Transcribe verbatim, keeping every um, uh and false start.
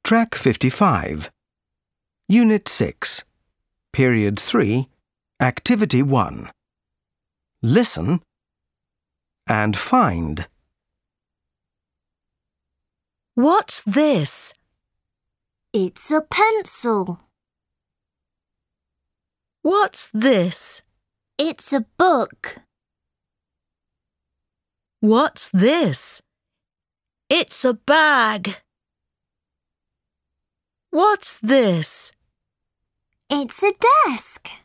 Track fifty-five. Unit six. Period three. Activity one. Listen and find. What's this? It's a pencil. What's this? It's a book. What's this? It's a bag. What's this? It's a desk.